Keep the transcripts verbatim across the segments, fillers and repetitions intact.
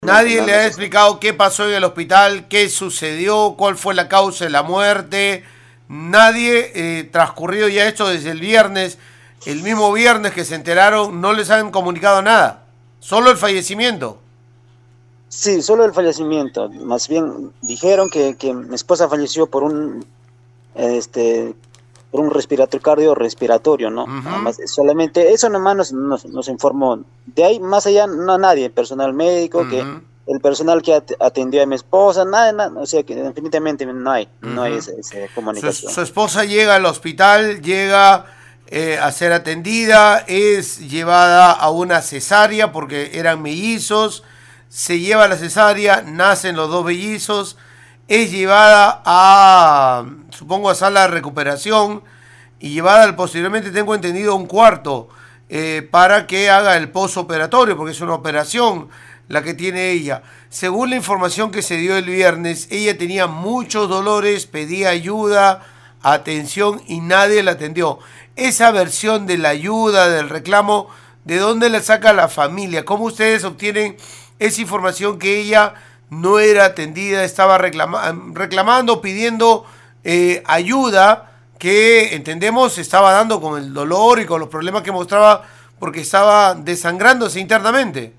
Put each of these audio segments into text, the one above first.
Nadie le ha mencionándose. explicado qué pasó en el hospital, qué sucedió, cuál fue la causa de la muerte. Nadie, eh, transcurrido ya esto desde el viernes, el mismo viernes que se enteraron, no les han comunicado nada. Solo el fallecimiento. Sí, solo el fallecimiento. Más bien dijeron que, que mi esposa falleció por un, este, por un respiratorio cardiorrespiratorio, ¿no? Nada Ujú, más, solamente eso nomás nos, nos, nos informó. De ahí, más allá, no nadie, el personal médico, que ujú, el personal que at- atendió a mi esposa, nada, nada, o sea que definitivamente no hay, no hay ujú. esa, esa Su, es- comunicación. su esposa llega al hospital, llega eh, a ser atendida, es llevada a una cesárea porque eran mellizos, se lleva a la cesárea, nacen los dos mellizos, es llevada a, supongo, a sala de recuperación y llevada al, posteriormente, tengo entendido, a un cuarto eh, para que haga el postoperatorio, porque es una operación la que tiene ella. Según la información que se dio el viernes, ella tenía muchos dolores, pedía ayuda, atención y nadie la atendió. Esa versión de la ayuda, del reclamo, ¿de dónde la saca la familia? ¿Cómo ustedes obtienen esa información que ella no era atendida, estaba reclama reclamando, pidiendo eh, ayuda, que entendemos se estaba dando con el dolor y con los problemas que mostraba porque estaba desangrándose internamente?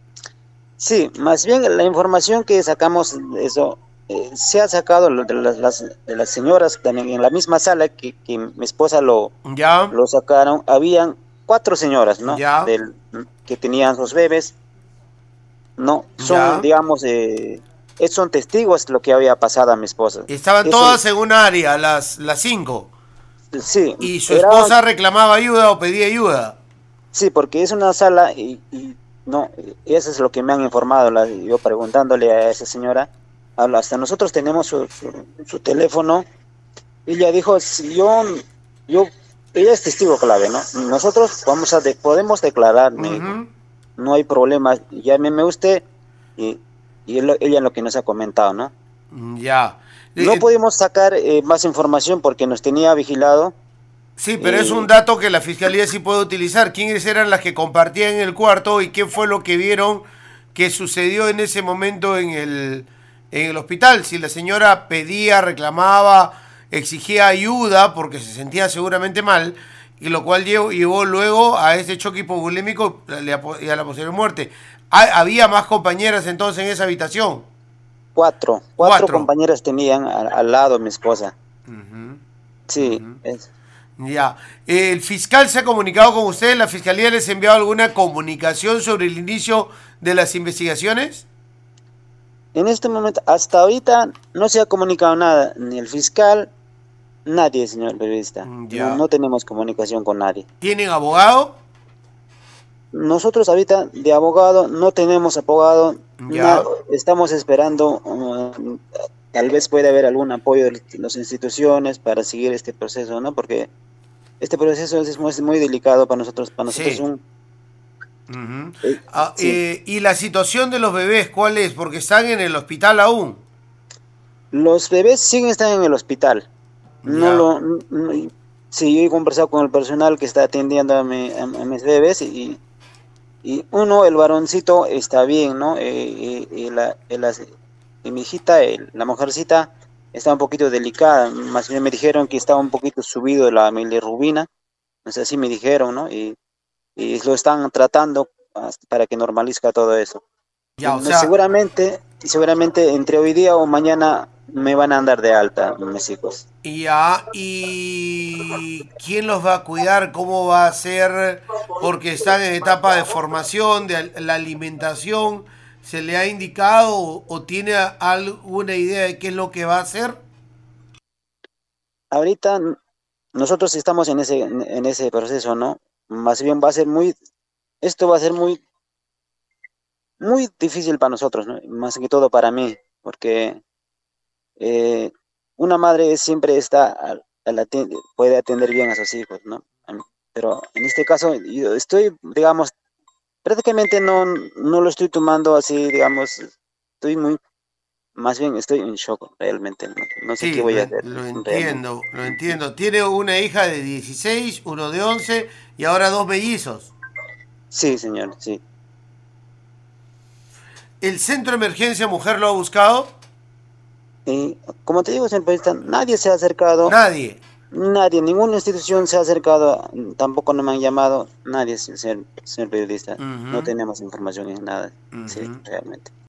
Sí, más bien la información que sacamos, eso, eh, se ha sacado lo de las, las- de las señoras también en la misma sala que, que mi esposa lo, Ya, lo sacaron. Habían cuatro señoras, ¿no? ya, Del, que tenían sus bebés, ¿no? Son, ya. digamos, eh, eh, son testigos de lo que había pasado a mi esposa. Estaban Eso, todas en un área, las, las cinco. sí, Y su era, esposa reclamaba ayuda o pedía ayuda. sí, porque es una sala y, y no, eso es lo que me han informado, la- yo preguntándole a esa señora, habla, hasta nosotros tenemos su, su, su teléfono. Y ella dijo, si yo, yo, ella es testigo clave, ¿no? Nosotros vamos a, de- podemos declarar, me dijo, Ujú, no hay problema, llámeme usted, y, y él- ella en lo que nos ha comentado, ¿no? ya. No Eh, pudimos sacar eh, más información porque nos tenía vigilado. Sí, pero es un eh, dato que la fiscalía sí puede utilizar. ¿Quiénes eran las que compartían el cuarto y qué fue lo que vieron que sucedió en ese momento en el, en el hospital? Si la señora pedía, reclamaba, exigía ayuda porque se sentía seguramente mal, y lo cual llevó, llevó luego a ese choque hipovolémico y a la posterior muerte. ¿Ha- ¿Había más compañeras entonces en esa habitación? cuatro, cuatro Cuatro. compañeras tenían al, al lado mi esposa. Sí, es, Ya. ¿El fiscal se ha comunicado con ustedes? ¿La fiscalía les ha enviado alguna comunicación sobre el inicio de las investigaciones? en este momento, hasta ahorita no se ha comunicado nada, ni el fiscal, nadie, señor periodista. No, Ya. no tenemos comunicación con nadie. ¿Tienen abogado? Nosotros ahorita de abogado no tenemos abogado, na- Ya. estamos esperando, uh, tal vez pueda haber algún apoyo de las instituciones para seguir este proceso, ¿no? Porque este proceso es muy, es muy delicado para nosotros, para nosotros es Sí. un, Ujú. eh, Ah, sí, eh, ¿y la situación de los bebés cuál es? Porque están en el hospital aún. los bebés siguen estando en el hospital. No Ya. lo, no- no- sí, yo he conversado con el personal que está atendiendo a, mi- a- a mis bebés y, y uno, el varoncito está bien, ¿no? Eh, eh, y la, y las- y mi hijita, el- la mujercita, está un poquito delicada. Más bien me dijeron que estaba un poquito subido de la bilirrubina. No sé, así me dijeron, ¿no? Y, y lo están tratando hasta para que normalizca todo eso. Y Ya, o no- sea, seguramente, seguramente entre hoy día o mañana me van a andar de alta mis hijos. ya, ¿y quién los va a cuidar? ¿Cómo va a ser? Porque están en etapa de formación, de al- la alimentación. ¿Se le ha indicado o, o tiene alguna idea de qué es lo que va a hacer? Ahorita nosotros estamos en ese, en ese proceso, ¿no? Más bien va a ser muy, esto va a ser muy, muy difícil para nosotros, ¿no? Más que todo para mí, porque eh, una madre siempre está, al- al aten- puede atender bien a sus hijos, ¿no? A mí- Pero en este caso yo estoy, digamos, prácticamente no, no lo estoy tomando así, digamos, estoy muy, más bien estoy en shock realmente, no, no sé qué Sí, voy lo, a en- hacer lo realmente. entiendo, lo entiendo. Tiene una hija de dieciséis, uno de once y ahora dos mellizos. Sí, señor, sí. ¿El centro de emergencia mujer lo ha buscado? Y como te digo, señor periodista, nadie se ha acercado. Nadie. Nadie, ninguna institución se ha acercado, tampoco no me han llamado, nadie, señor, señor periodista. Uh-huh. No tenemos información en nada, uh-huh. Sí, realmente.